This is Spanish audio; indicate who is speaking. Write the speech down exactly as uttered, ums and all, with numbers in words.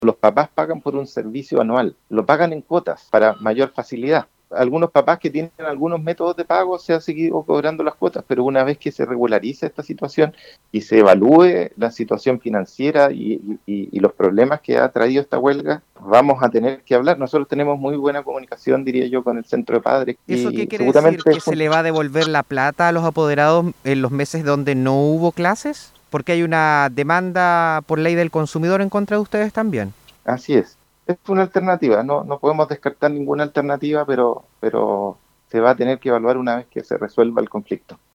Speaker 1: los papás pagan por un servicio anual, lo pagan en cuotas para mayor facilidad. Algunos papás que tienen algunos métodos de pago se han seguido cobrando las cuotas, pero una vez que se regularice esta situación y se evalúe la situación financiera y, y, y los problemas que ha traído esta huelga, vamos a tener que hablar. Nosotros tenemos muy buena comunicación, diría yo, con el centro de padres
Speaker 2: ¿Eso qué
Speaker 1: y
Speaker 2: quiere decir?
Speaker 1: seguramente...
Speaker 2: ¿Que se le va a devolver la plata a los apoderados en los meses donde no hubo clases? Porque hay una demanda por ley del consumidor en contra de ustedes también.
Speaker 1: Así es. Es una alternativa, no, no podemos descartar ninguna alternativa, pero, pero se va a tener que evaluar una vez que se resuelva el conflicto.